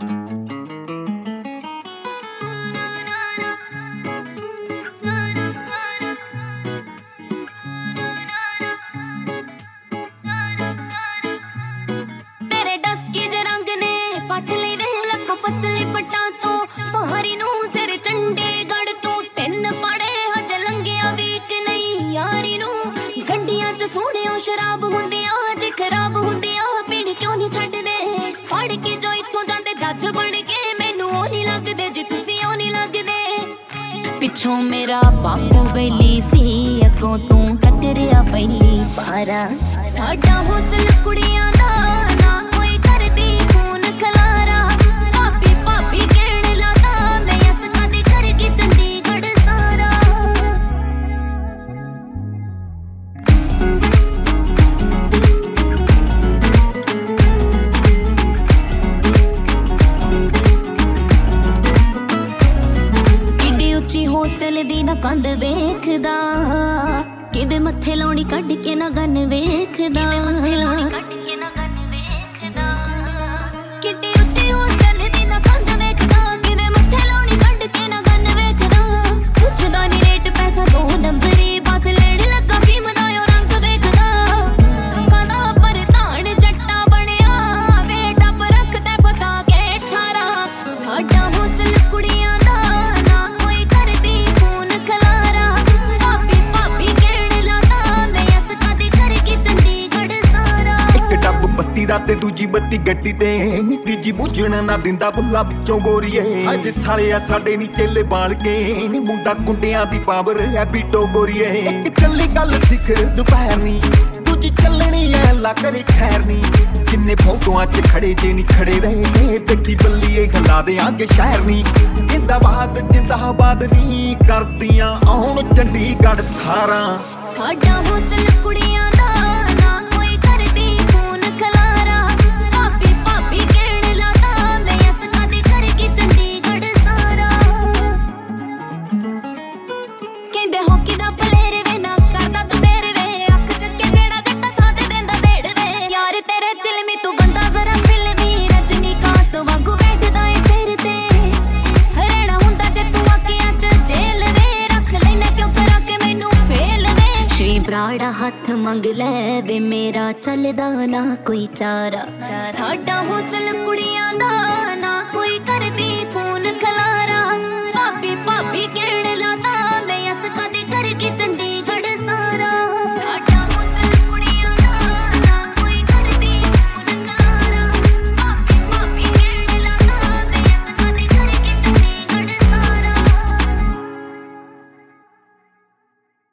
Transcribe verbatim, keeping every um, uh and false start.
पतली पटा तो पहाड़ी नू सिर चंडीगढ़ तू तीन पड़े हज लंघिया वीक नहीं यारी नू गड्डियां च सोने शराब हुंदी आज खराब हुंदी पीड़ क्यों नहीं छड्डदे फड़ के जो इत्थों जांदे जज बन के मैनू ओ नहीं लगदे जे तुसी ओ नहीं लगदे पिछों मेरा बापू बेली सी अगों तू टकरिया पहली पारा साडा होस्टल कुड़ियां दा ना कोई करदी खून खलारा होस्टल दी ना कंध वेखदा किदे मत्थे लाउणी कड्ड के ना गन वेखदा किड्डी उच्ची होस्टल दी ना कंध वेखदा किदे मत्थे लाउणी कड्ड के ना गन वेखदा पुछदा नी रेट पैसा दो नंबरी बस लेड़ लगा भीम दा ओ रंग वेखदा कांदा पर धान जट्टा बणिया बेटा पर रखदा फसा के ठारा साडा होस्टल कुड़ियां दा ते दूजी बत्ती गड्डी ते नी तीजी बुझण ना दिंदा बुल्ला विचों गोरीए अज साले आ साडे नी चेले बाल के नी मुंडा कुंडियां दी पावर है बीटो गोरीए इक चली गल सिखर दुपहर नी दूजी चलनी ऐ ला करे खैर नी जिन्ने फोटोआं च खड़े जे नी खड़े रहे देखी बल्लीए खला दे आगे शहर नी जिंदाबाद जिंदाबाद नी करदियां आउण चंडीगढ़ थारा साडा होस्टल कुड़ियां दा ना कोई करदी खून खलारा भाभी भाभी कहण लादा मैं अस कदे करगी चंडीगढ़ सारा कहंदे हॉकी दा प्लेयर वे ना करदा तू देर वे अख चक्के जेड़ा जट्टा खा दे देंदा डेढ़ वे यार तेरे चिलमी तू बंदा जरा फिल्मी रजनीकांत वांगू बैठदा ए तेरे ते हरेड़ा हुंदा जे तू आखियां च जेल वे रख लेने क्यों करा के मैनू फेल वे श्री ब्राड़ा हथ मंग ले वे मेरा चलदा ना कोई चारा साडा होस्टल कुड़ियां दा